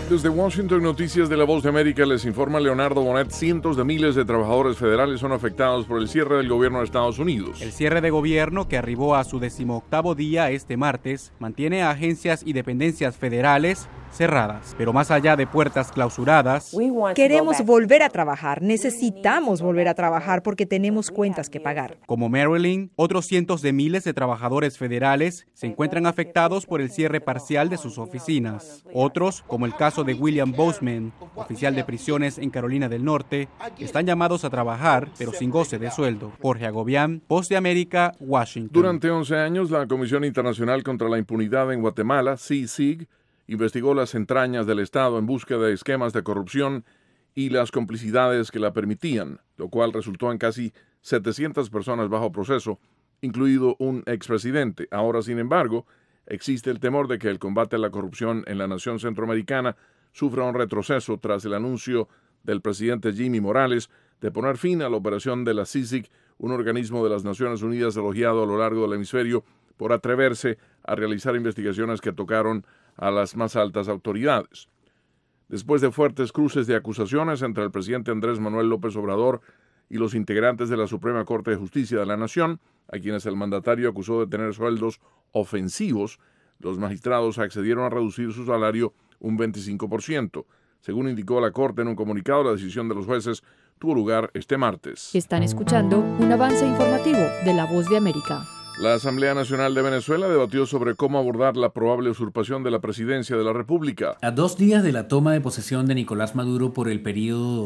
Desde Washington, Noticias de la Voz de América, les informa Leonardo Bonet. Cientos de miles de trabajadores federales son afectados por el cierre del gobierno de Estados Unidos. El cierre de gobierno, que arribó a su 18º día este martes, mantiene a agencias y dependencias federales cerradas. Pero más allá de puertas clausuradas, queremos volver a trabajar, necesitamos volver a trabajar porque tenemos cuentas que pagar. Como Maryland, otros cientos de miles de trabajadores federales se encuentran afectados por el cierre parcial de sus oficinas. Otros, como el caso de William Boseman, oficial de prisiones en Carolina del Norte, están llamados a trabajar, pero sin goce de sueldo. Jorge Agobián, Voz de América, Washington. Durante 11 años, la Comisión Internacional contra la Impunidad en Guatemala, CICIG, investigó las entrañas del Estado en búsqueda de esquemas de corrupción y las complicidades que la permitían, lo cual resultó en casi 700 personas bajo proceso, incluido un expresidente. Ahora, sin embargo, existe el temor de que el combate a la corrupción en la nación centroamericana sufra un retroceso tras el anuncio del presidente Jimmy Morales de poner fin a la operación de la CICIG, un organismo de las Naciones Unidas elogiado a lo largo del hemisferio por atreverse a realizar investigaciones que tocaron a las más altas autoridades. Después de fuertes cruces de acusaciones entre el presidente Andrés Manuel López Obrador y los integrantes de la Suprema Corte de Justicia de la Nación, a quienes el mandatario acusó de tener sueldos ofensivos, los magistrados accedieron a reducir su salario un 25%. Según indicó la Corte en un comunicado, la decisión de los jueces tuvo lugar este martes. Están escuchando un avance informativo de La Voz de América. La Asamblea Nacional de Venezuela debatió sobre cómo abordar la probable usurpación de la presidencia de la República. A 2 días de la toma de posesión de Nicolás Maduro por el periodo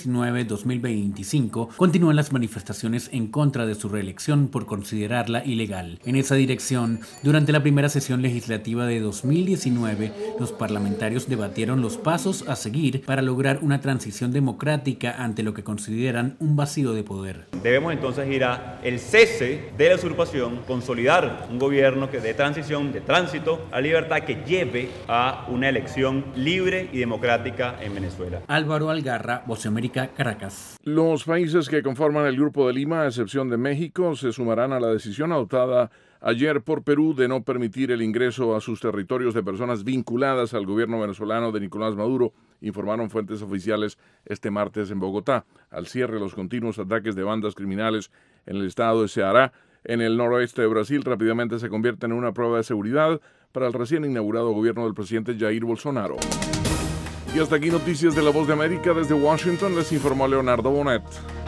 2019-2025, continúan las manifestaciones en contra de su reelección por considerarla ilegal. En esa dirección, durante la primera sesión legislativa de 2019, los parlamentarios debatieron los pasos a seguir para lograr una transición democrática ante lo que consideran un vacío de poder. Debemos entonces ir a el cese de la usurpación, consolidar un gobierno de transición, de tránsito a libertad que lleve a una elección libre y democrática en Venezuela. Álvaro Algarra, Voz de América, Caracas. Los países que conforman el Grupo de Lima, a excepción de México, se sumarán a la decisión adoptada ayer por Perú de no permitir el ingreso a sus territorios de personas vinculadas al gobierno venezolano de Nicolás Maduro, informaron fuentes oficiales este martes en Bogotá. Al cierre, los continuos ataques de bandas criminales en el estado de Ceará, en el noroeste de Brasil, rápidamente se convierte en una prueba de seguridad para el recién inaugurado gobierno del presidente Jair Bolsonaro. Y hasta aquí Noticias de la Voz de América. Desde Washington les informó Leonardo Bonet.